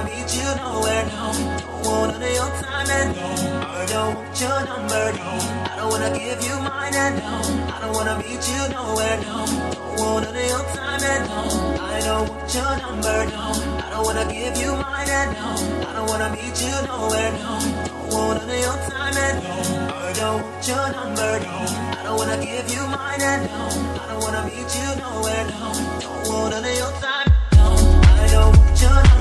meet you nowhere, no. Don't want none of your time and no. I don't want your number, no. I don't wanna give you mine and no. I don't wanna meet you nowhere, no. Don't want none of your time and no. I don't want your number, no. I don't wanna give you mine and no. I don't wanna meet you nowhere, no. Don't want none of your time and no. I don't want your number, no. I don't wanna give you mine and no. I don't wanna meet you nowhere, no. Don't want none of your time, no. I don't want your number.